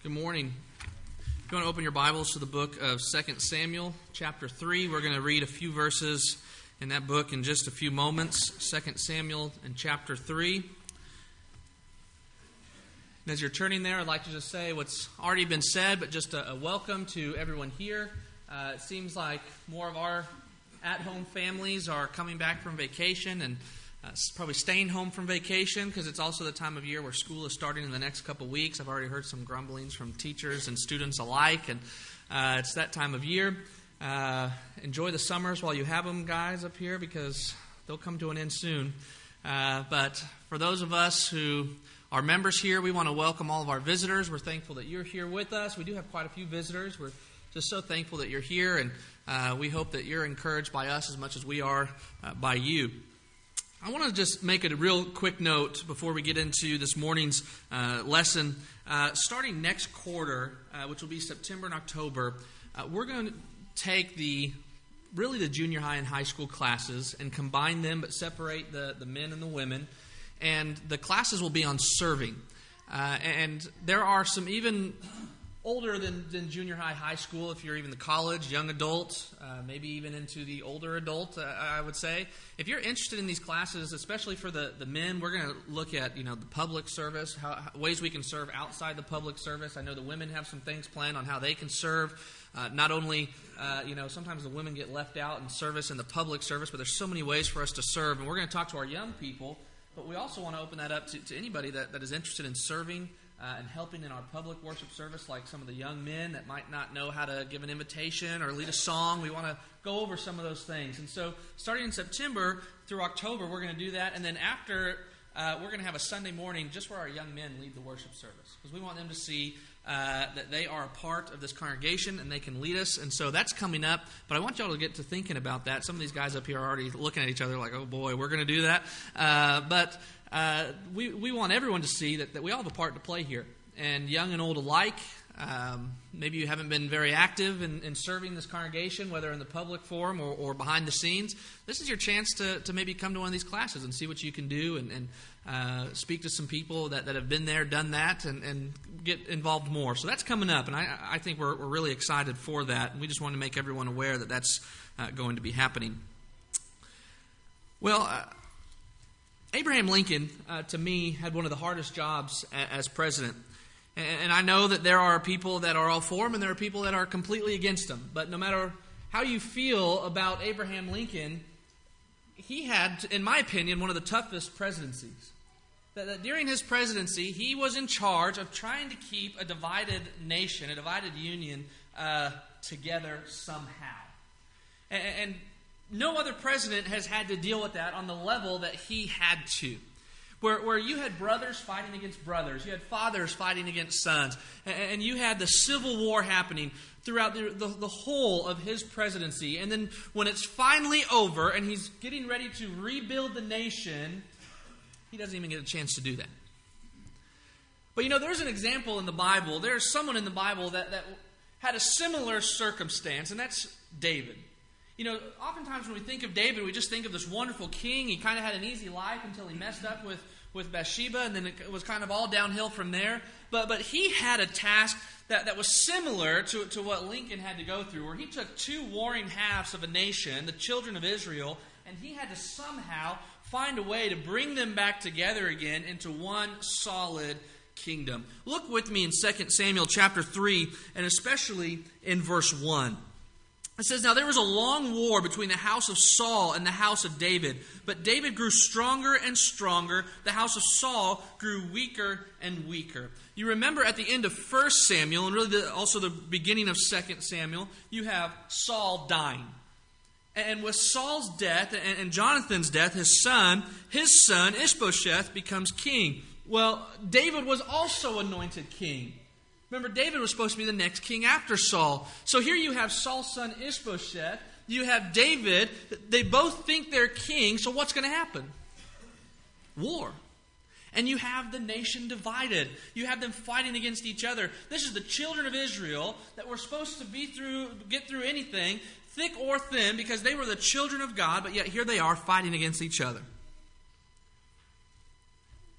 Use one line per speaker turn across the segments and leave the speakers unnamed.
Good morning. If you want to open your Bibles to the book of 2 Samuel, chapter 3, we're going to read a few verses in that book in just a few moments. 2 Samuel and chapter 3. And as you're turning there, I'd like to just say what's already been said, but just a welcome to everyone here. It seems like more of our at-home families are coming back from vacation and probably staying home from vacation because it's also the time of year where school is starting in the next couple weeks. I've already heard some grumblings from teachers and students alike, and it's that time of year. Enjoy the summers while you have them, guys, up here, because they'll come to an end soon. But for those of us who are members here, we want to welcome all of our visitors. We're thankful that you're here with us. We do have quite a few visitors. We're just so thankful that you're here, and we hope that you're encouraged by us as much as we are by you. I want to just make a real quick note before we get into this morning's lesson. Starting next quarter, which will be September and October, we're going to take the junior high and high school classes and combine them, but separate the men and the women. And the classes will be on serving. And there are some even older than junior high, high school, if you're even the college, young adult, maybe even into the older adult, I would say. If you're interested in these classes, especially for the men, we're going to look at, the public service, ways we can serve outside the public service. I know the women have some things planned on how they can serve. Not only, sometimes the women get left out in service in the public service, but there's so many ways for us to serve. And we're going to talk to our young people, but we also want to open that up to anybody that is interested in serving and helping in our public worship service, like some of the young men that might not know how to give an invitation or lead a song. We want to go over some of those things. And so starting in September through October, we're going to do that. And then after, we're going to have a Sunday morning just where our young men lead the worship service, because we want them to see that they are a part of this congregation and they can lead us. And so that's coming up. But I want y'all to get to thinking about that. Some of these guys up here are already looking at each other like, oh boy, we're going to do that. But we want everyone to see that we all have a part to play here. And young and old alike, maybe you haven't been very active in serving this congregation, whether in the public forum or behind the scenes. This is your chance to maybe come to one of these classes and see what you can do and speak to some people that have been there, done that, and get involved more. So that's coming up, and I think we're really excited for that. And we just want to make everyone aware that that's going to be happening. Well, Abraham Lincoln, to me, had one of the hardest jobs as president. And I know that there are people that are all for him and there are people that are completely against him. But no matter how you feel about Abraham Lincoln, he had, in my opinion, one of the toughest presidencies. That during his presidency, he was in charge of trying to keep a divided nation, a divided union, together somehow. And no other president has had to deal with that on the level that he had to. Where you had brothers fighting against brothers, you had fathers fighting against sons, and you had the Civil War happening throughout the whole of his presidency. And then when it's finally over and he's getting ready to rebuild the nation, he doesn't even get a chance to do that. But there's an example in the Bible. There's someone in the Bible that had a similar circumstance, and that's David. Oftentimes when we think of David, we just think of this wonderful king. He kind of had an easy life until he messed up with Bathsheba, and then it was kind of all downhill from there. But he had a task that was similar to what Lincoln had to go through, where he took two warring halves of a nation, the children of Israel, and he had to somehow find a way to bring them back together again into one solid kingdom. Look with me in 2 Samuel chapter 3, and especially in verse 1. It says, "Now there was a long war between the house of Saul and the house of David. But David grew stronger and stronger. The house of Saul grew weaker and weaker." You remember at the end of 1 Samuel, and really also the beginning of 2 Samuel, you have Saul dying. And with Saul's death and Jonathan's death, his son Ishbosheth becomes king. Well, David was also anointed king. Remember, David was supposed to be the next king after Saul. So here you have Saul's son Ishbosheth. You have David. They both think they're king. So what's going to happen? War. And you have the nation divided. You have them fighting against each other. This is the children of Israel that were supposed to get through anything, thick or thin, because they were the children of God. But yet here they are fighting against each other.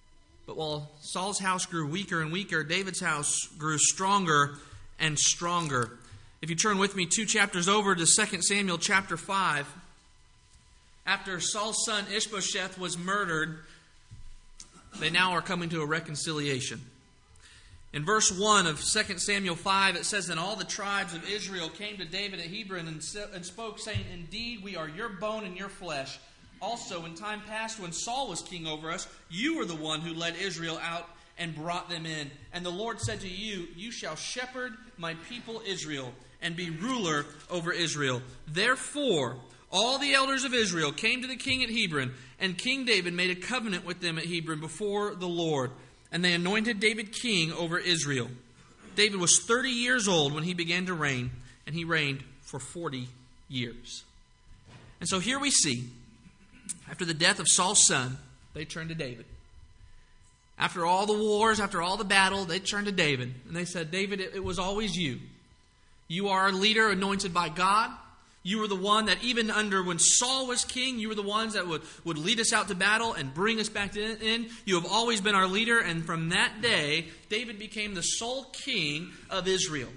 But while Saul's house grew weaker and weaker, David's house grew stronger and stronger. If you turn with me 2 chapters over to 2 Samuel chapter 5, after Saul's son Ishbosheth was murdered, they now are coming to a reconciliation. In verse 1 of 2 Samuel 5, it says, "And all the tribes of Israel came to David at Hebron and spoke, saying, Indeed, we are your bone and your flesh. Also, in time past, when Saul was king over us, you were the one who led Israel out and brought them in. And the Lord said to you, You shall shepherd my people Israel and be ruler over Israel. Therefore, all the elders of Israel came to the king at Hebron, and King David made a covenant with them at Hebron before the Lord. And they anointed David king over Israel. David was 30 years old when he began to reign, and he reigned for 40 years." And so here we see, after the death of Saul's son, they turned to David. After all the wars, after all the battle, they turned to David. And they said, "David, it was always you. You are our leader anointed by God. You were the one that even under when Saul was king, you were the ones that would lead us out to battle and bring us back in. You have always been our leader." And from that day, David became the sole king of Israel.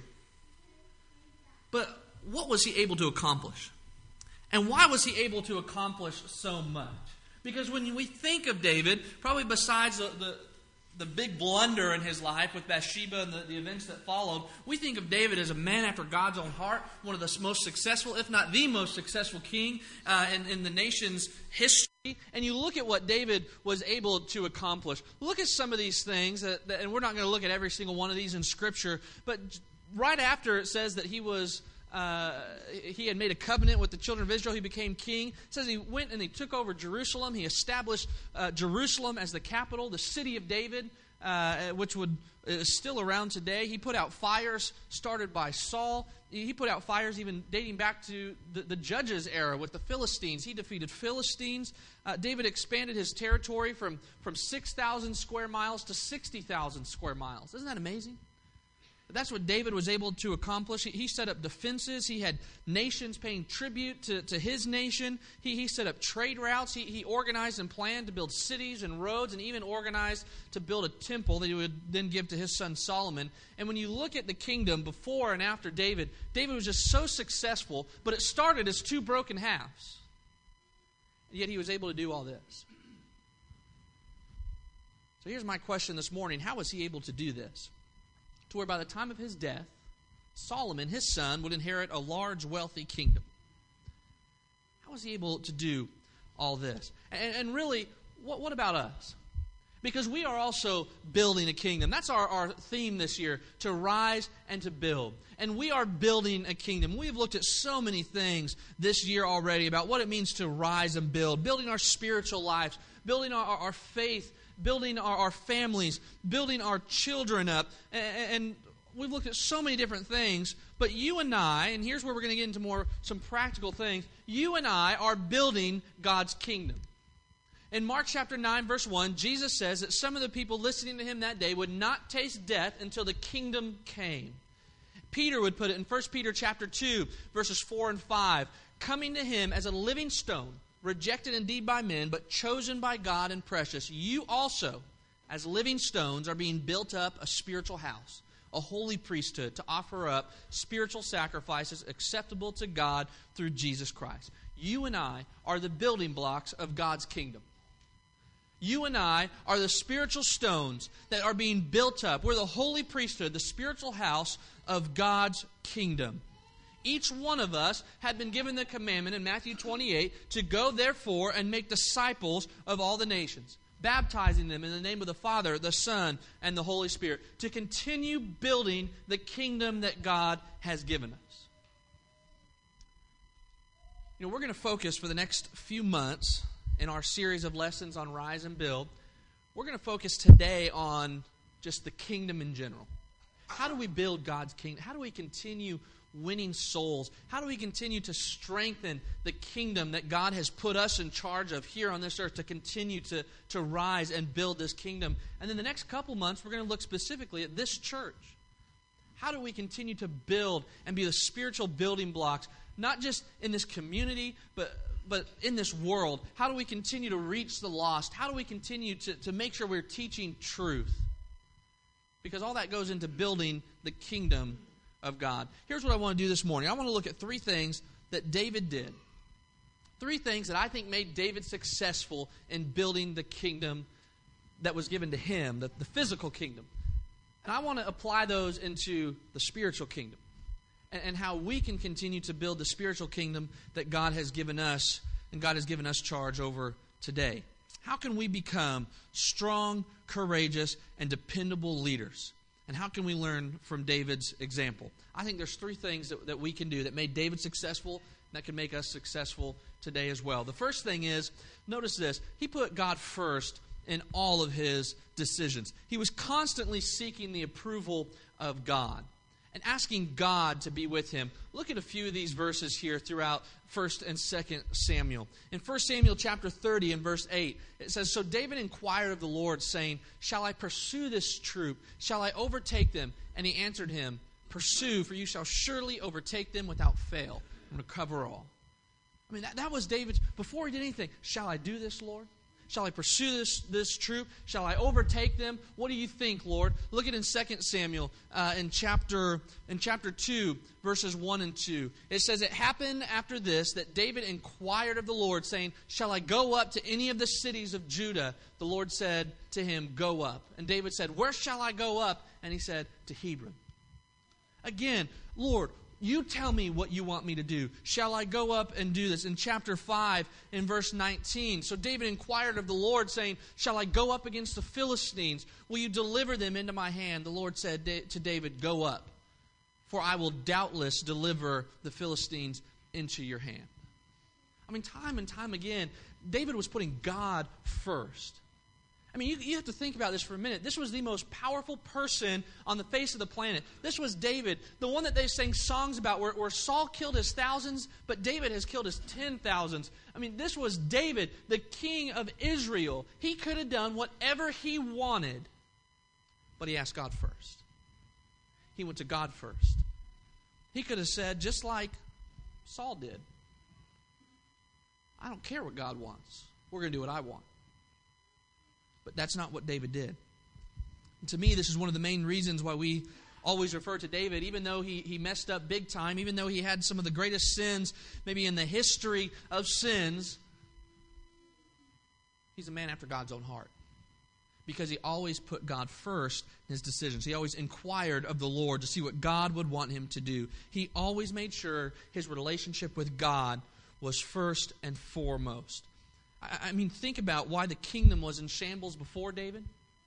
But what was he able to accomplish? And why was he able to accomplish so much? Because when we think of David, probably besides the big blunder in his life with Bathsheba and the events that followed, we think of David as a man after God's own heart, one of the most successful, if not the most successful king in the nation's history. And you look at what David was able to accomplish. Look at some of these things, and we're not going to look at every single one of these in Scripture, but right after it says that he had made a covenant with the children of Israel. He became king. It says he went and he took over Jerusalem. He established Jerusalem as the capital, the city of David, which is still around today. He put out fires started by Saul. He put out fires even dating back to the Judges era with the Philistines. He defeated Philistines. David expanded his territory from 6,000 square miles to 60,000 square miles. Isn't that amazing? That's what David was able to accomplish. He set up defenses. He had nations paying tribute to his nation. He set up trade routes. He organized and planned to build cities and roads, and even organized to build a temple that he would then give to his son Solomon. And when you look at the kingdom before and after David, David was just so successful, but it started as two broken halves. And yet he was able to do all this. So here's my question this morning. How was he able to do this? To where by the time of his death, Solomon, his son, would inherit a large, wealthy kingdom. How was he able to do all this? And really, what about us? Because we are also building a kingdom. That's our theme this year, to rise and to build. And we are building a kingdom. We have looked at so many things this year already about what it means to rise and build. Building our spiritual lives, building our faith, building our families, building our children up. And we've looked at so many different things. But you and I, and here's where we're going to get into some practical things. You and I are building God's kingdom. In Mark chapter 9, verse 1, Jesus says that some of the people listening to him that day would not taste death until the kingdom came. Peter would put it in 1 Peter chapter 2, verses 4 and 5, "Coming to him as a living stone, rejected indeed by men, but chosen by God and precious. You also, as living stones, are being built up a spiritual house, a holy priesthood, to offer up spiritual sacrifices acceptable to God through Jesus Christ." You and I are the building blocks of God's kingdom. You and I are the spiritual stones that are being built up. We're the holy priesthood, the spiritual house of God's kingdom. Each one of us had been given the commandment in Matthew 28 to go therefore and make disciples of all the nations, baptizing them in the name of the Father, the Son, and the Holy Spirit, to continue building the kingdom that God has given us. We're going to focus for the next few months in our series of lessons on Rise and Build. We're going to focus today on just the kingdom in general. How do we build God's kingdom? How do we continue winning souls? How do we continue to strengthen the kingdom that God has put us in charge of here on this earth to continue to rise and build this kingdom? And then the next couple months, we're going to look specifically at this church. How do we continue to build and be the spiritual building blocks, not just in this community, but but in this world, how do we continue to reach the lost? How do we continue to make sure we're teaching truth? Because all that goes into building the kingdom of God. Here's what I want to do this morning. I want to look at 3 things that David did. 3 things that I think made David successful in building the kingdom that was given to him, the physical kingdom. And I want to apply those into the spiritual kingdom and how we can continue to build the spiritual kingdom that God has given us and God has given us charge over today. How can we become strong, courageous, and dependable leaders? And how can we learn from David's example? I think there's 3 things that we can do that made David successful and that can make us successful today as well. The first thing is, notice this, he put God first in all of his decisions. He was constantly seeking the approval of God and asking God to be with him. Look at a few of these verses here throughout 1 and 2 Samuel. In 1 Samuel chapter 30 and verse 8, it says, "So David inquired of the Lord, saying, Shall I pursue this troop? Shall I overtake them? And he answered him, Pursue, for you shall surely overtake them without fail and recover all." I mean, that was David's, before he did anything, shall I do this, Lord? Shall I pursue this troop? Shall I overtake them? What do you think, Lord? Look at in 2 Samuel in chapter 2, verses 1 and 2. It says, "It happened after this that David inquired of the Lord, saying, Shall I go up to any of the cities of Judah? The Lord said to him, Go up. And David said, Where shall I go up? And he said, To Hebron." Again, Lord, you tell me what you want me to do. Shall I go up and do this? In chapter 5, in verse 19, "So David inquired of the Lord, saying, Shall I go up against the Philistines? Will you deliver them into my hand? The Lord said to David, Go up, for I will doubtless deliver the Philistines into your hand." I mean, time and time again, David was putting God first. I mean, you have to think about this for a minute. This was the most powerful person on the face of the planet. This was David, the one that they sang songs about where Saul killed his thousands, but David has killed his 10,000s. I mean, this was David, the king of Israel. He could have done whatever he wanted, but he asked God first. He went to God first. He could have said, just like Saul did, I don't care what God wants. We're going to do what I want. But that's not what David did. And to me, this is one of the main reasons why we always refer to David, even though he messed up big time, even though he had some of the greatest sins maybe in the history of sins, he's a man after God's own heart. Because he always put God first in his decisions. He always inquired of the Lord to see what God would want him to do. He always made sure his relationship with God was first and foremost. I mean, think about why the kingdom was in shambles before David.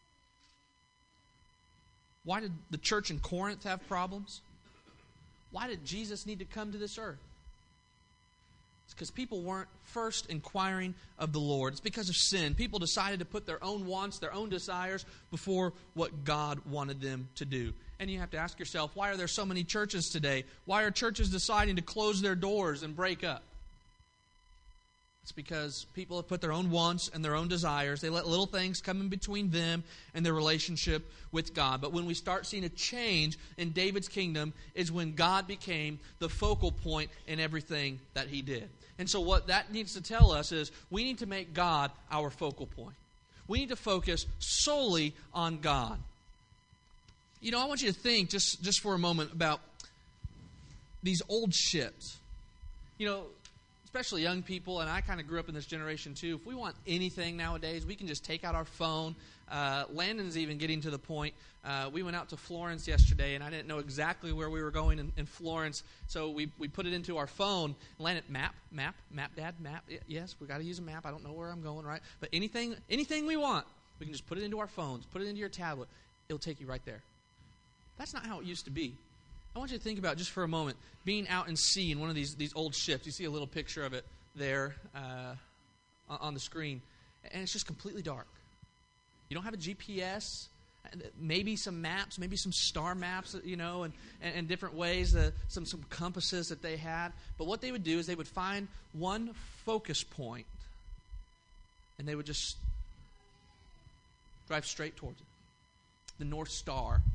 Why did the church in Corinth have problems? Why did Jesus need to come to this earth? It's because people weren't first inquiring of the Lord. It's because of sin. People decided to put their own wants, their own desires before what God wanted them to do. And you have to ask yourself, why are there so many churches today? Why are churches deciding to close their doors and break up? It's because people have put their own wants and their own desires. They let little things come in between them and their relationship with God. But when we start seeing a change in David's kingdom is when God became the focal point in everything that he did. And so what that needs to tell us is we need to make God our focal point. We need to focus solely on God. You know, I want you to think just for a moment about these old ships. You know, especially young people, and I kind of grew up in this generation too. If we want anything nowadays, we can just take out our phone. Landon's even getting to the point. We went out to Florence yesterday, and I didn't know exactly where we were going in Florence, so we put it into our phone. Landon, map, Dad, map. Yes, we got to use a map. I don't know where I'm going, right? But anything we want, we can just put it into our phones, put it into your tablet. It'll take you right there. That's not how it used to be. I want you to think about, just for a moment, being out in sea in one of these old ships. You see a little picture of it there on the screen. And it's just completely dark. You don't have a GPS, maybe some maps, maybe some star maps, you know, and different ways, some compasses that they had. But what they would do is they would find one focus point, and they would just drive straight towards it. The North Star.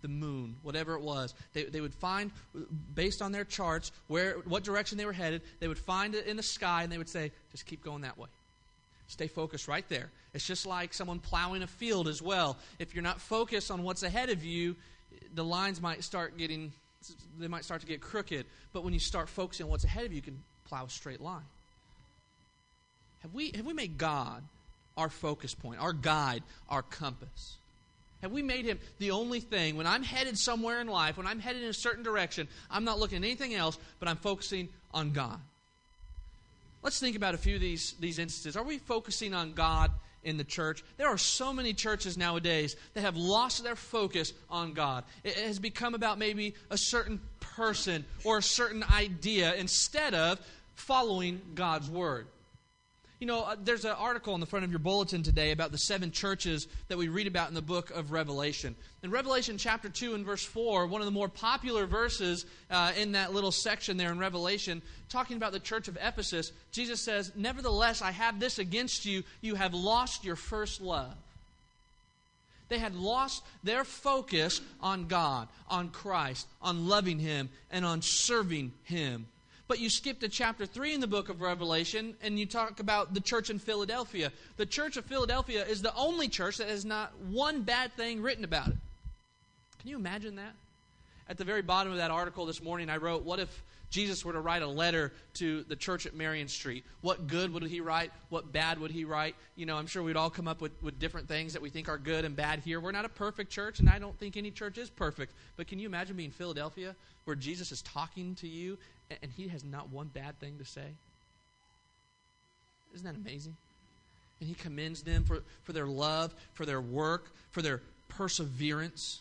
the moon, whatever it was. They would find, based on their charts, what direction they were headed. They would find it in the sky, and they would say, just keep going that way. Stay focused right there. It's just like someone plowing a field as well. If you're not focused on what's ahead of you, the lines might start to get crooked. But when you start focusing on what's ahead of you, you can plow a straight line. Have we made God our focus point, our guide, our compass? Have we made Him the only thing? When I'm headed somewhere in life, when I'm headed in a certain direction, I'm not looking at anything else, but I'm focusing on God. Let's think about a few of these instances. Are we focusing on God in the church? There are so many churches nowadays that have lost their focus on God. It has become about maybe a certain person or a certain idea instead of following God's Word. You know, there's an article on the front of your bulletin today about the 7 churches that we read about in the book of Revelation. In Revelation chapter 2 and verse 4, one of the more popular verses in that little section there in Revelation, talking about the church of Ephesus, Jesus says, "Nevertheless, I have this against you, you have lost your first love." They had lost their focus on God, on Christ, on loving Him, and on serving Him. But you skip to chapter 3 in the book of Revelation, and you talk about the church in Philadelphia. The church of Philadelphia is the only church that has not one bad thing written about it. Can you imagine that? At the very bottom of that article this morning, I wrote, what if Jesus were to write a letter to the church at Marion Street? What good would He write? What bad would He write? You know, I'm sure we'd all come up with different things that we think are good and bad here. We're not a perfect church, and I don't think any church is perfect. But can you imagine being Philadelphia, where Jesus is talking to you, and He has not one bad thing to say? Isn't that amazing? And He commends them for their love, for their work, for their perseverance.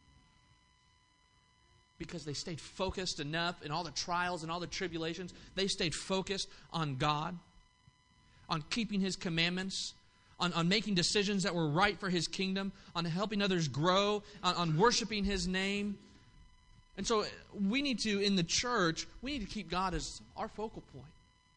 Because they stayed focused enough in all the trials and all the tribulations. They stayed focused on God, on keeping His commandments, on making decisions that were right for His kingdom, on helping others grow, on worshiping His name. And so we need to, in the church, we need to keep God as our focal point.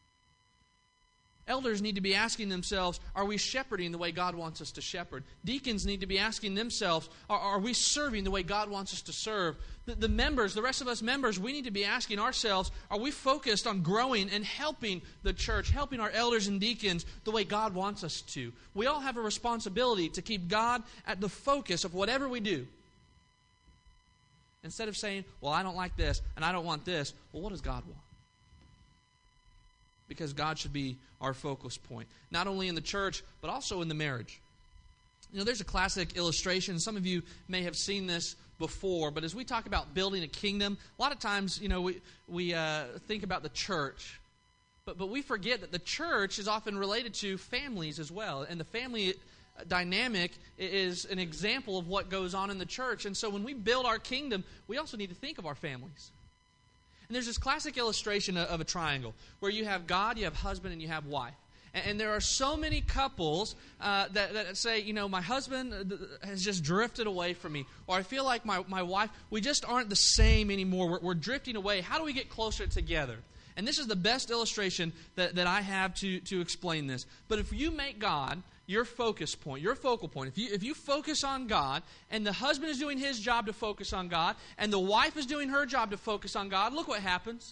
Elders need to be asking themselves, are we shepherding the way God wants us to shepherd? Deacons need to be asking themselves, are we serving the way God wants us to serve? The members, the rest of us members, we need to be asking ourselves, are we focused on growing and helping the church, helping our elders and deacons the way God wants us to? We all have a responsibility to keep God at the focus of whatever we do. Instead of saying, well, I don't like this and I don't want this, well, what does God want? Because God should be our focus point. Not only in the church, but also in the marriage. You know, there's a classic illustration. Some of you may have seen this before, but as we talk about building a kingdom, a lot of times, you know, we think about the church. But we forget that the church is often related to families as well. And the family dynamic is an example of what goes on in the church. And so when we build our kingdom, we also need to think of our families. And there's this classic illustration of a triangle where you have God, you have husband, and you have wife. And there are so many couples that say, you know, my husband has just drifted away from me. Or I feel like my wife, we just aren't the same anymore. We're drifting away. How do we get closer together? And this is the best illustration that I have to explain this. But if you make God your focus point, your focal point, if you focus on God, and the husband is doing his job to focus on God, and the wife is doing her job to focus on God, look what happens.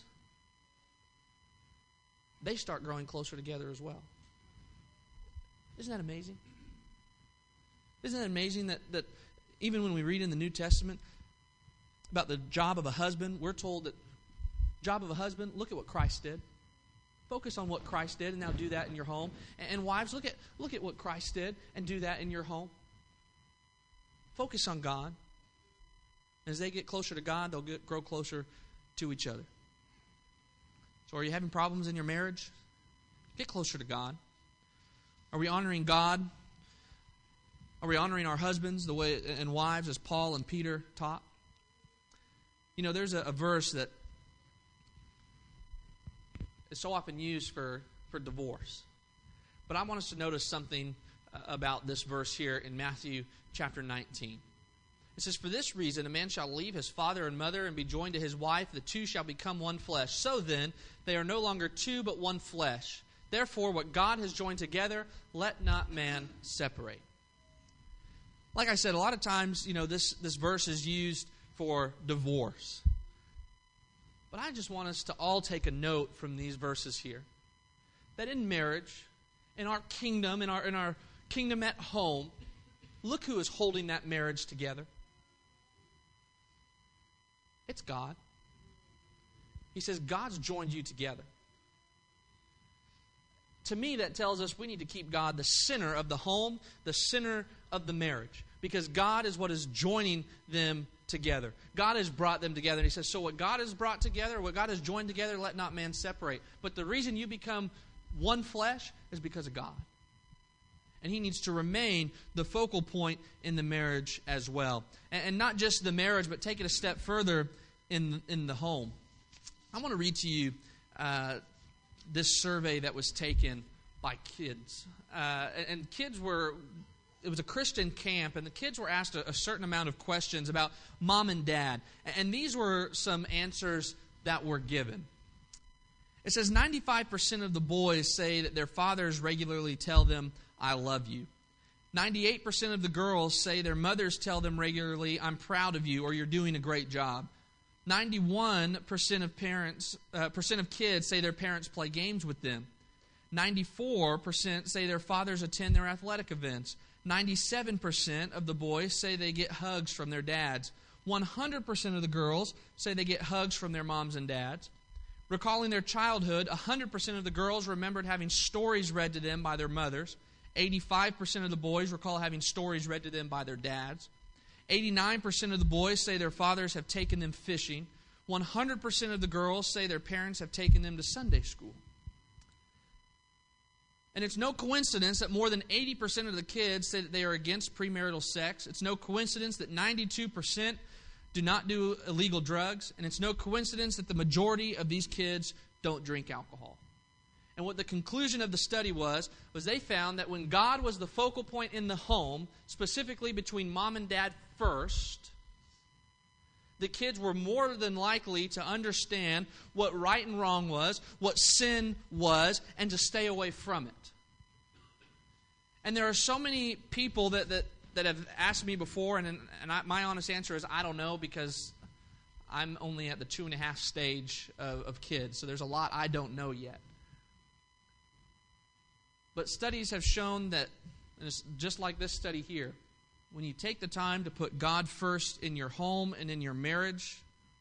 They start growing closer together as well. Isn't that amazing? Isn't it amazing that even when we read in the New Testament about the job of a husband, we're told that job of a husband, look at what Christ did. Focus on what Christ did and now do that in your home. And wives, look at what Christ did and do that in your home. Focus on God. As they get closer to God, they'll grow closer to each other. So are you having problems in your marriage? Get closer to God. Are we honoring God? Are we honoring our husbands the way and wives as Paul and Peter taught? You know, there's a verse that is so often used for divorce. But I want us to notice something about this verse here in Matthew chapter 19. It says, "For this reason a man shall leave his father and mother and be joined to his wife. The two shall become one flesh. So then, they are no longer two but one flesh. Therefore, what God has joined together, let not man separate." Like I said, a lot of times, this verse is used for divorce. But I just want us to all take a note from these verses here. That in marriage, in our kingdom, in our kingdom at home, look who is holding that marriage together. It's God. He says, God's joined you together. To me, that tells us we need to keep God the center of the home, the center of the marriage. Because God is what is joining them together. God has brought them together. And He says, so what God has brought together, what God has joined together, let not man separate. But the reason you become one flesh is because of God. And He needs to remain the focal point in the marriage as well. And not just the marriage, but take it a step further in the home. I want to read to you this survey that was taken by kids. And kids it was a Christian camp, and the kids were asked a certain amount of questions about mom and dad. And these were some answers that were given. It says 95% of the boys say that their fathers regularly tell them, I love you. 98% of the girls say their mothers tell them regularly, I'm proud of you, or you're doing a great job. 91% of kids say their parents play games with them. 94% say their fathers attend their athletic events. 97% of the boys say they get hugs from their dads. 100% of the girls say they get hugs from their moms and dads. Recalling their childhood, 100% of the girls remembered having stories read to them by their mothers. 85% of the boys recall having stories read to them by their dads. 89% of the boys say their fathers have taken them fishing. 100% of the girls say their parents have taken them to Sunday school. And it's no coincidence that more than 80% of the kids say that they are against premarital sex. It's no coincidence that 92% do not do illegal drugs. And it's no coincidence that the majority of these kids don't drink alcohol. And what the conclusion of the study was they found that when God was the focal point in the home, specifically between mom and dad first, the kids were more than likely to understand what right and wrong was, what sin was, and to stay away from it. And there are so many people that have asked me before, and my honest answer is I don't know, because I'm only at the 2.5 stage of kids, so there's a lot I don't know yet. But studies have shown that, and it's just like this study here, when you take the time to put God first in your home and in your marriage,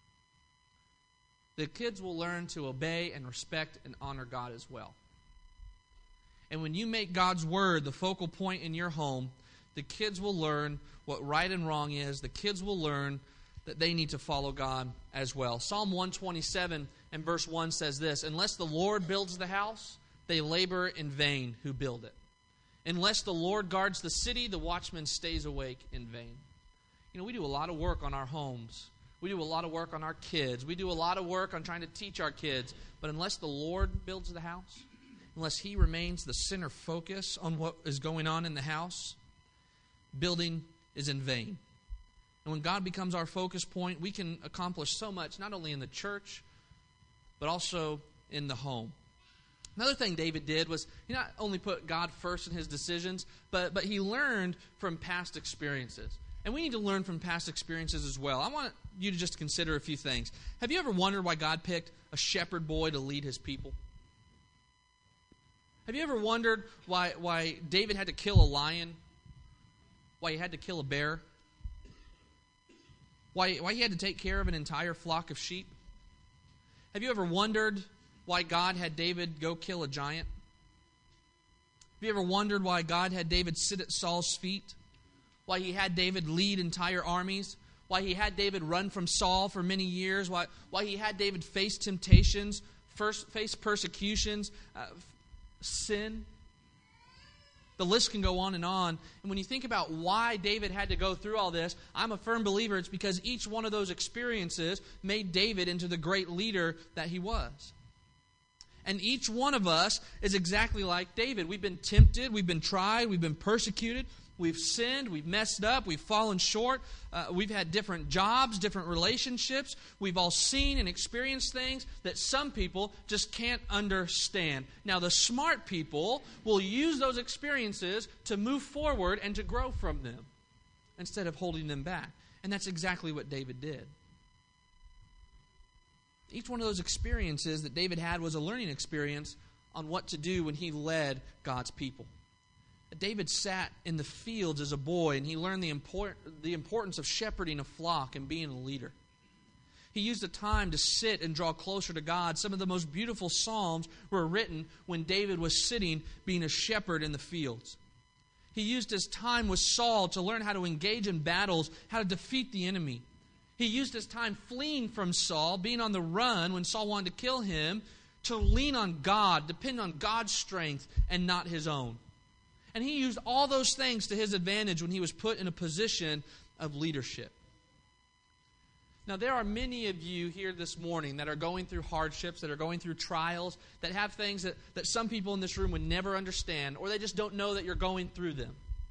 the kids will learn to obey and respect and honor God as well. And when you make God's Word the focal point in your home, the kids will learn what right and wrong is. The kids will learn that they need to follow God as well. Psalm 127 and verse 1 says this, unless the Lord builds the house, they labor in vain who build it. Unless the Lord guards the city, the watchman stays awake in vain. We do a lot of work on our homes. We do a lot of work on our kids. We do a lot of work on trying to teach our kids. But unless the Lord builds the house, unless He remains the center focus on what is going on in the house, building is in vain. And when God becomes our focus point, we can accomplish so much, not only in the church, but also in the home. Another thing David did was he not only put God first in his decisions, but he learned from past experiences. And we need to learn from past experiences as well. I want you to just consider a few things. Have you ever wondered why God picked shepherd boy to lead his people? Have you ever wondered why David had to kill a lion? Why he had to kill a bear? Why he had to take care of an entire flock of sheep? Have you ever wondered why God had David go kill a giant? Have you ever wondered why God had David sit at Saul's feet? Why he had David lead entire armies? Why he had David run from Saul for many years? Why he had David face temptations, face persecutions, sin? The list can go on. And when you think about why David had to go through all this, I'm a firm believer it's because each one of those experiences made David into the great leader that he was. And each one of us is exactly like David. We've been tempted, we've been tried, we've been persecuted, we've sinned, we've messed up, we've fallen short, we've had different jobs, different relationships. We've all seen and experienced things that some people just can't understand. Now, the smart people will use those experiences to move forward and to grow from them. instead of holding them back. And that's exactly what David did. Each one of those experiences that David had was a learning experience on what to do when he led God's people. David sat in the fields as a boy, and he learned the importance of shepherding a flock and being a leader. He used the time to sit and draw closer to God. Some of the most beautiful psalms were written when David was sitting being a shepherd in the fields. He used his time with Saul to learn how to engage in battles, how to defeat the enemy. He used his time fleeing from Saul, being on the run when Saul wanted to kill him, to lean on God, depend on God's strength and not his own. And he used all those things to his advantage when he was put in a position of leadership. Now, there are many of you here this morning that are going through hardships, that are going through trials, that have things that some people in this room would never understand, or they just don't know that you're going through them.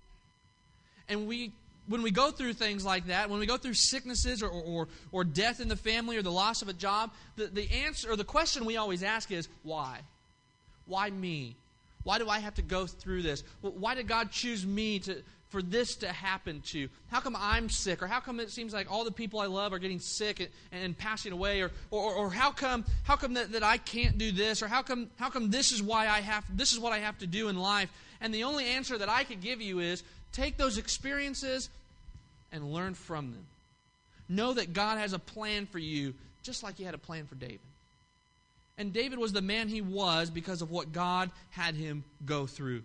And when we go through things like that, when we go through sicknesses or death in the family or the loss of a job, the answer or the question we always ask is, why? Why me? Why do I have to go through this? Why did God choose me for this to happen to? How come I'm sick? Or how come it seems like all the people I love are getting sick and passing away? Or how come that I can't do this? Or how come this is what I have to do in life? And the only answer that I could give you is take those experiences and learn from them. Know that God has a plan for you, just like He had a plan for David. And David was the man he was because of what God had him go through.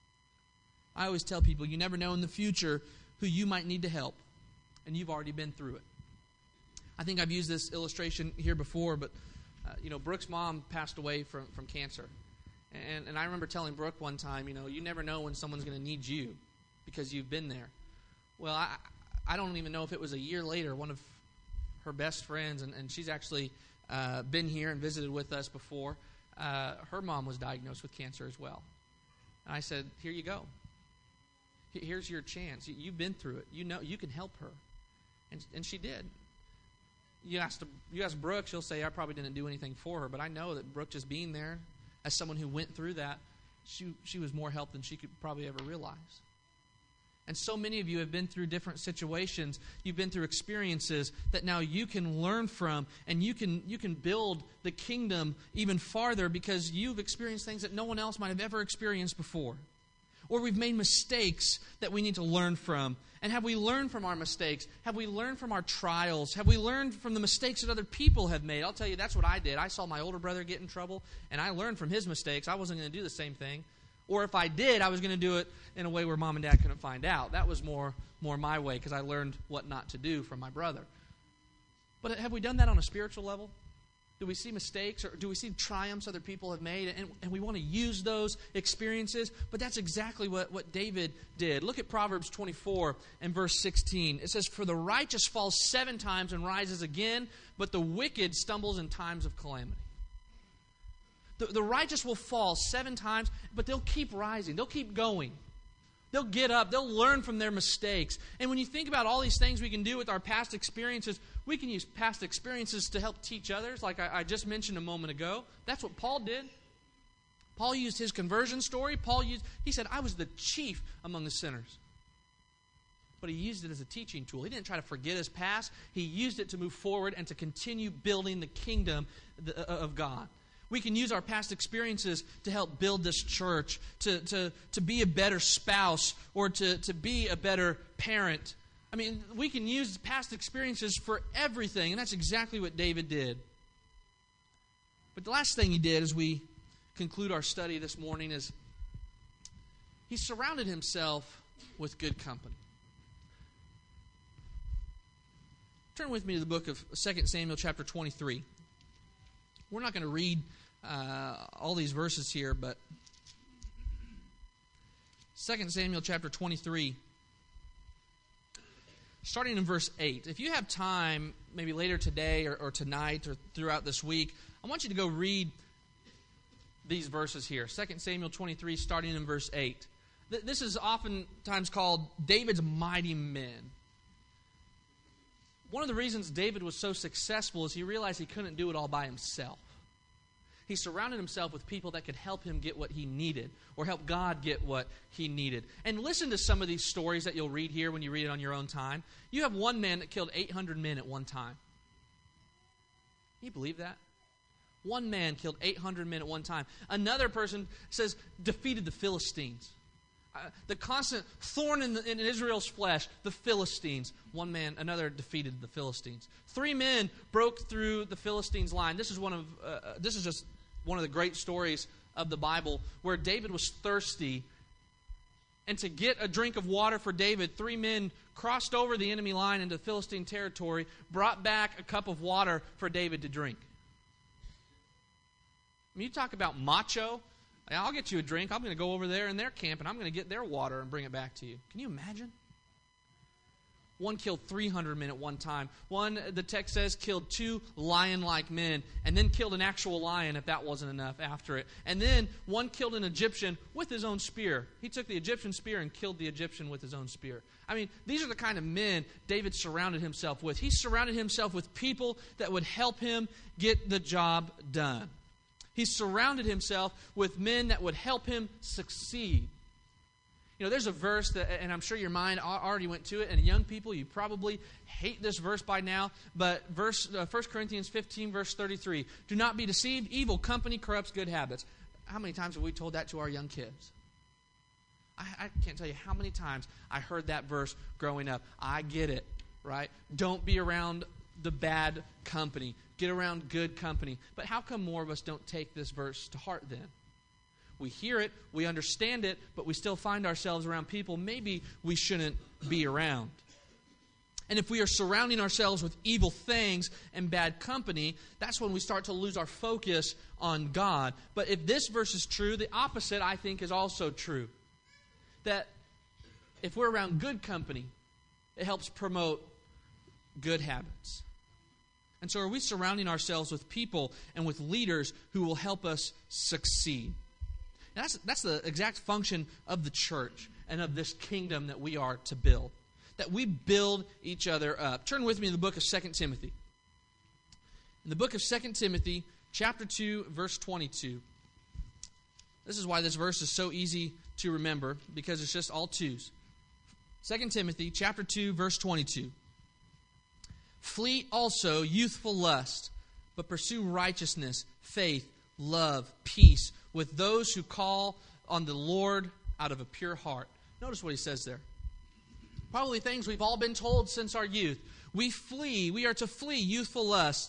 I always tell people, you never know in the future who you might need to help, and you've already been through it. I think I've used this illustration here before, but Brooke's mom passed away from cancer. And I remember telling Brooke one time, you never know when someone's going to need you because you've been there. Well, I don't even know if it was a year later, one of her best friends, and she's actually been here and visited with us before. Her mom was diagnosed with cancer as well. And I said, here you go. Here's your chance. You've been through it. You know you can help her. And she did. You ask Brooke, she'll say, I probably didn't do anything for her. But I know that Brooke just being there, as someone who went through that, she was more help than she could probably ever realize. And so many of you have been through different situations. You've been through experiences that now you can learn from, and you can build the kingdom even farther because you've experienced things that no one else might have ever experienced before. Or we've made mistakes that we need to learn from. And have we learned from our mistakes? Have we learned from our trials? Have we learned from the mistakes that other people have made? I'll tell you, that's what I did. I saw my older brother get in trouble, and I learned from his mistakes. I wasn't going to do the same thing. Or if I did, I was going to do it in a way where mom and dad couldn't find out. That was more my way because I learned what not to do from my brother. But have we done that on a spiritual level? Do we see mistakes or do we see triumphs other people have made? And we want to use those experiences. But that's exactly what David did. Look at Proverbs 24 and verse 16. It says, for the righteous falls 7 times and rises again, but the wicked stumbles in times of calamity. The righteous will fall 7 times, but they'll keep rising. They'll keep going. They'll get up. They'll learn from their mistakes. And when you think about all these things we can do with our past experiences, we can use past experiences to help teach others, like I just mentioned a moment ago. That's what Paul did. Paul used his conversion story. He said, I was the chief among the sinners. But he used it as a teaching tool. He didn't try to forget his past. He used it to move forward and to continue building the kingdom of God. We can use our past experiences to help build this church, to be a better spouse, or to be a better parent. I mean, we can use past experiences for everything, and that's exactly what David did. But the last thing he did as we conclude our study this morning is he surrounded himself with good company. Turn with me to the book of 2 Samuel chapter 23. We're not going to read all these verses here, but 2 Samuel chapter 23, starting in verse 8. If you have time, maybe later today or tonight or throughout this week, I want you to go read these verses here. 2 Samuel 23, starting in verse 8. This is oftentimes called David's mighty men. One of the reasons David was so successful is he realized he couldn't do it all by himself. He surrounded himself with people that could help him get what he needed, or help God get what he needed. And listen to some of these stories that you'll read here when you read it on your own time. You have one man that killed 800 men at one time. Can you believe that? One man killed 800 men at one time. Another person says defeated the Philistines. The constant thorn in Israel's flesh, the Philistines. One man, another defeated the Philistines. 3 men broke through the Philistines' line. This is just one of the great stories of the Bible where David was thirsty, and to get a drink of water for David, 3 men crossed over the enemy line into Philistine territory, brought back a cup of water for David to drink. I mean, you talk about macho. I'll get you a drink. I'm going to go over there in their camp, and I'm going to get their water and bring it back to you. Can you imagine? One killed 300 men at one time. One, the text says, killed 2 lion-like men, and then killed an actual lion if that wasn't enough after it. And then one killed an Egyptian with his own spear. He took the Egyptian spear and killed the Egyptian with his own spear. I mean, these are the kind of men David surrounded himself with. He surrounded himself with people that would help him get the job done. He surrounded himself with men that would help him succeed. You know, there's a verse that, and I'm sure your mind already went to it, and young people, you probably hate this verse by now, but 1 Corinthians 15, verse 33, do not be deceived, evil company corrupts good habits. How many times have we told that to our young kids? I can't tell you how many times I heard that verse growing up. I get it, right? Don't be around the bad company. Get around good company. But how come more of us don't take this verse to heart then? We hear it, we understand it, but we still find ourselves around people maybe we shouldn't be around. And if we are surrounding ourselves with evil things and bad company, that's when we start to lose our focus on God. But if this verse is true, the opposite, I think, is also true. That if we're around good company, it helps promote good habits. And so are we surrounding ourselves with people and with leaders who will help us succeed? And that's the exact function of the church and of this kingdom that we are to build. That we build each other up. Turn with me to the book of 2 Timothy. In the book of 2 Timothy, chapter 2, verse 22. This is why this verse is so easy to remember, because it's just all twos. 2 Timothy, chapter 2, verse 22. Flee also youthful lust, but pursue righteousness, faith, love, peace, with those who call on the Lord out of a pure heart. Notice what he says there. Probably things we've all been told since our youth. We are to flee youthful lust.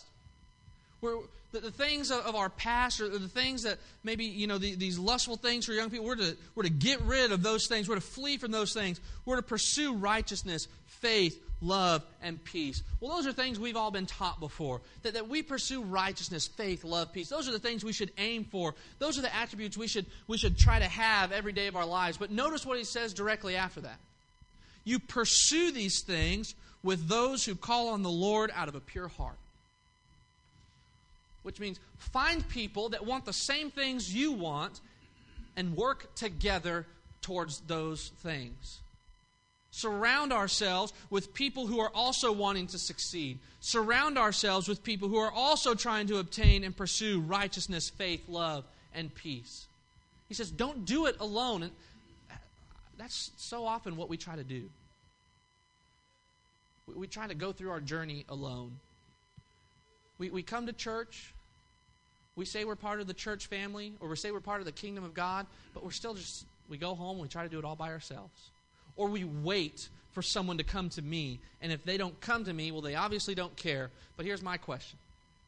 The things of our past, or the things that maybe, these lustful things for young people, we're to get rid of those things. We're to flee from those things. We're to pursue righteousness, faith, love, and peace. Well, those are things we've all been taught before. That we pursue righteousness, faith, love, peace. Those are the things we should aim for. Those are the attributes we should try to have every day of our lives. But notice what he says directly after that. You pursue these things with those who call on the Lord out of a pure heart. Which means find people that want the same things you want and work together towards those things. Surround ourselves with people who are also wanting to succeed. Surround ourselves with people who are also trying to obtain and pursue righteousness, faith, love, and peace. He says, don't do it alone. And that's so often what we try to do. We try to go through our journey alone. We come to church. We say we're part of the church family, or we say we're part of the kingdom of God, but we go home and we try to do it all by ourselves. Or we wait for someone to come to me, and if they don't come to me, well, they obviously don't care. But here's my question.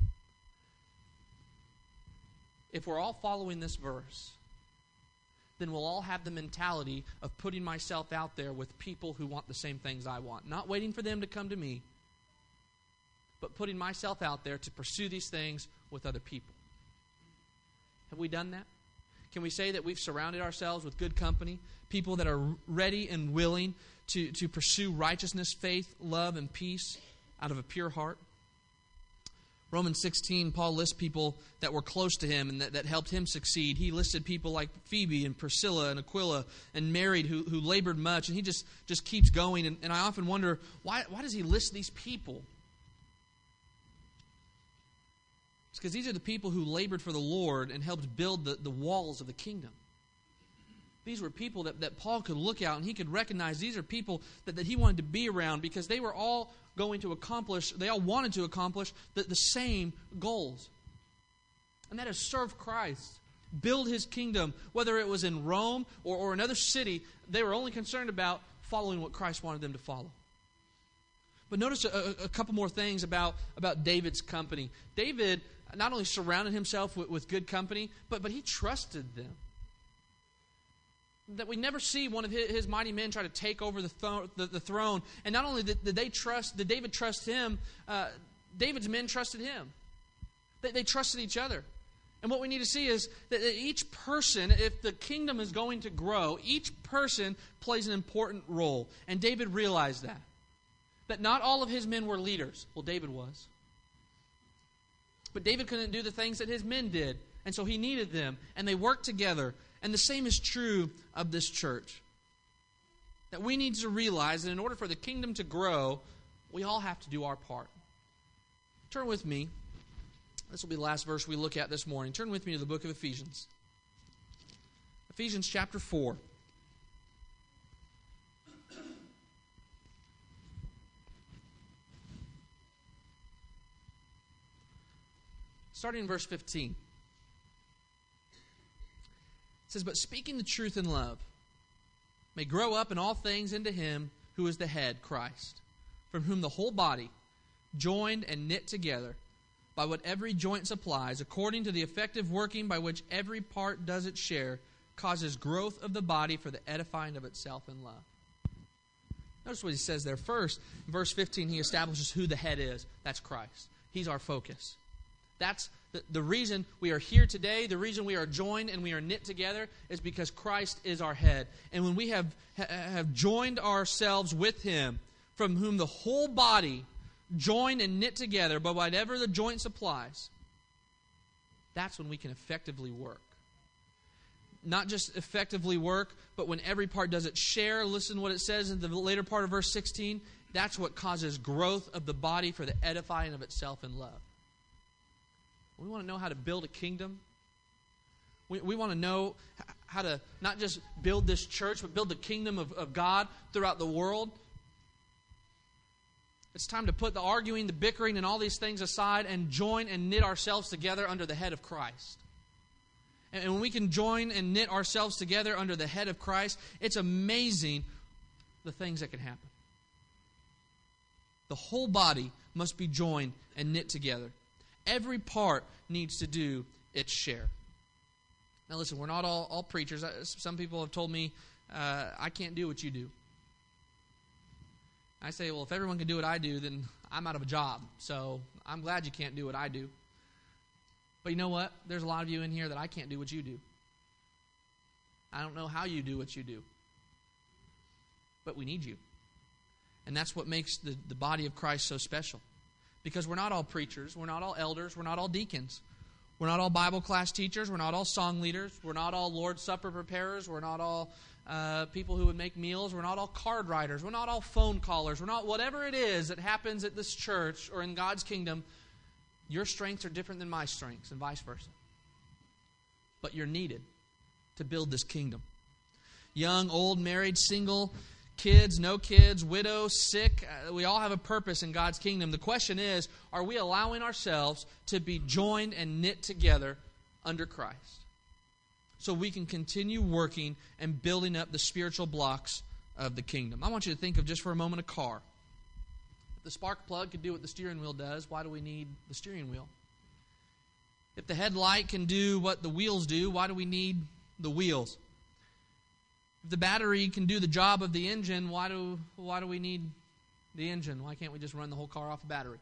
If we're all following this verse, then we'll all have the mentality of putting myself out there with people who want the same things I want. Not waiting for them to come to me, but putting myself out there to pursue these things with other people. Have we done that? Can we say that we've surrounded ourselves with good company, people that are ready and willing to pursue righteousness, faith, love, and peace out of a pure heart? Romans 16, Paul lists people that were close to him and that helped him succeed. He listed people like Phoebe and Priscilla and Aquila and Mary who labored much, and he just keeps going. And I often wonder, why does he list these people? because these are the people who labored for the Lord and helped build the walls of the kingdom. These were people that Paul could look out and he could recognize these are people that he wanted to be around because they were all going to accomplish, they all wanted to accomplish the same goals. And that is serve Christ, build His kingdom, whether it was in Rome or another city. They were only concerned about following what Christ wanted them to follow. But notice a couple more things about David's company. David not only surrounded himself with good company, but he trusted them. That we never see one of his mighty men try to take over the throne. And not only did David trust him, David's men trusted him. They trusted each other. And what we need to see is that each person, if the kingdom is going to grow, each person plays an important role. And David realized that. That not all of his men were leaders. Well, David was. But David couldn't do the things that his men did. And so he needed them. And they worked together. And the same is true of this church. That we need to realize that in order for the kingdom to grow, we all have to do our part. Turn with me. This will be the last verse we look at this morning. Turn with me to the book of Ephesians. Ephesians chapter 4. Starting in verse 15. It says, "But speaking the truth in love, may grow up in all things into Him who is the head, Christ, from whom the whole body, joined and knit together, by what every joint supplies, according to the effective working by which every part does its share, causes growth of the body for the edifying of itself in love." Notice what he says there. First, in verse 15, he establishes who the head is. That's Christ. He's our focus. That's the reason we are here today, the reason we are joined and we are knit together is because Christ is our head. And when we have joined ourselves with Him, from whom the whole body, joined and knit together by whatever the joint supplies, that's when we can effectively work. Not just effectively work, but when every part does its share. Listen to what it says in the later part of verse 16. That's what causes growth of the body for the edifying of itself in love. We want to know how to build a kingdom. We want to know how to not just build this church, but build the kingdom of God throughout the world. It's time to put the arguing, the bickering, and all these things aside and join and knit ourselves together under the head of Christ. And when we can join and knit ourselves together under the head of Christ, it's amazing the things that can happen. The whole body must be joined and knit together. Every part needs to do its share. Now listen, we're not all preachers. Some people have told me, I can't do what you do. I say, well, if everyone can do what I do, then I'm out of a job. So I'm glad you can't do what I do. But you know what? There's a lot of you in here that I can't do what you do. I don't know how you do what you do. But we need you. And that's what makes the body of Christ so special. Because we're not all preachers, we're not all elders, we're not all deacons. We're not all Bible class teachers, we're not all song leaders, we're not all Lord's Supper preparers, we're not all people who would make meals, we're not all card writers, we're not all phone callers, we're not whatever it is that happens at this church or in God's kingdom. Your strengths are different than my strengths and vice versa. But you're needed to build this kingdom. Young, old, married, single, kids, no kids, widow, sick, we all have a purpose in God's kingdom. The question is, are we allowing ourselves to be joined and knit together under Christ so we can continue working and building up the spiritual blocks of the kingdom? I want you to think of just for a moment a car. If the spark plug can do what the steering wheel does, why do we need the steering wheel? If the headlight can do what the wheels do, why do we need the wheels? If the battery can do the job of the engine, why do we need the engine? Why can't we just run the whole car off a battery?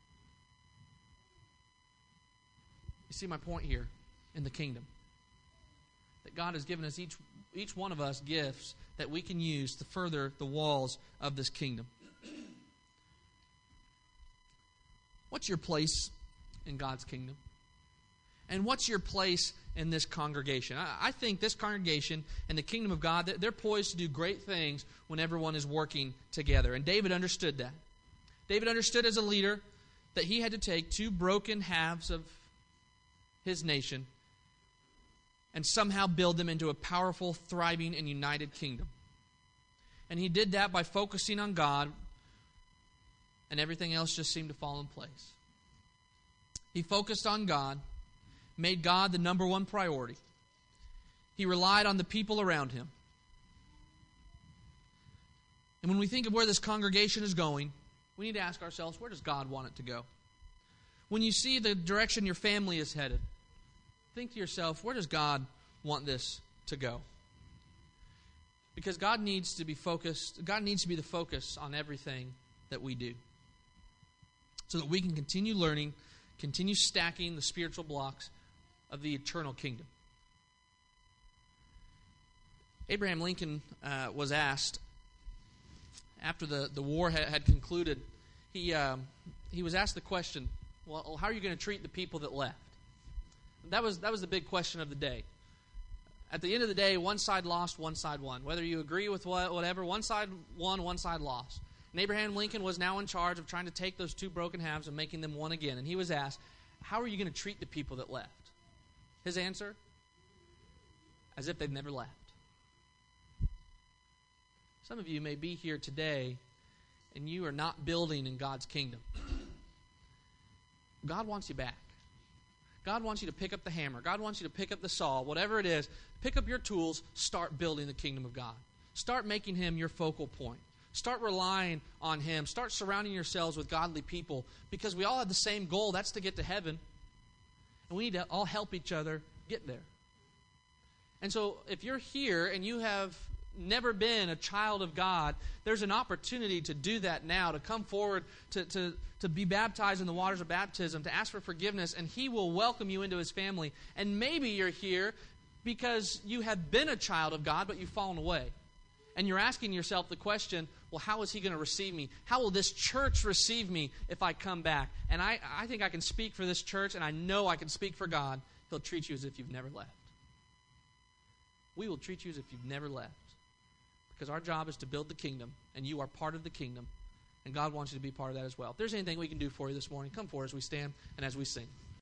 You see my point here in the kingdom. That God has given us, each one of us, gifts that we can use to further the walls of this kingdom. What's your place in God's kingdom? And what's your place in this congregation? I think this congregation and the kingdom of God, they're poised to do great things when everyone is working together. And David understood that. David understood as a leader that he had to take two broken halves of his nation and somehow build them into a powerful, thriving, and united kingdom. And he did that by focusing on God, and everything else just seemed to fall in place. He focused on God, made God the number one priority. He relied on the people around him. And when we think of where this congregation is going, we need to ask ourselves, where does God want it to go? When you see the direction your family is headed, think to yourself, where does God want this to go? Because God needs to be focused. God needs to be the focus on everything that we do, so that we can continue learning, continue stacking the spiritual blocks of the eternal kingdom. Abraham Lincoln was asked, after the war had concluded, he was asked the question, well, how are you going to treat the people that left? That was the big question of the day. At the end of the day, one side lost, one side won. Whether you agree with whatever, one side won, one side lost. And Abraham Lincoln was now in charge of trying to take those two broken halves and making them one again. And he was asked, how are you going to treat the people that left? His answer, as if they'd never left. Some of you may be here today and you are not building in God's kingdom. God wants you back. God wants you to pick up the hammer. God wants you to pick up the saw, whatever it is. Pick up your tools, start building the kingdom of God. Start making him your focal point. Start relying on him. Start surrounding yourselves with godly people, because we all have the same goal. That's to get to heaven. And we need to all help each other get there. And so if you're here and you have never been a child of God, there's an opportunity to do that now, to come forward, to be baptized in the waters of baptism, to ask for forgiveness, and he will welcome you into his family. And maybe you're here because you have been a child of God, but you've fallen away. And you're asking yourself the question, well, how is he going to receive me? How will this church receive me if I come back? And I think I can speak for this church, and I know I can speak for God. He'll treat you as if you've never left. We will treat you as if you've never left. Because our job is to build the kingdom, and you are part of the kingdom, and God wants you to be part of that as well. If there's anything we can do for you this morning, come forward as we stand and as we sing.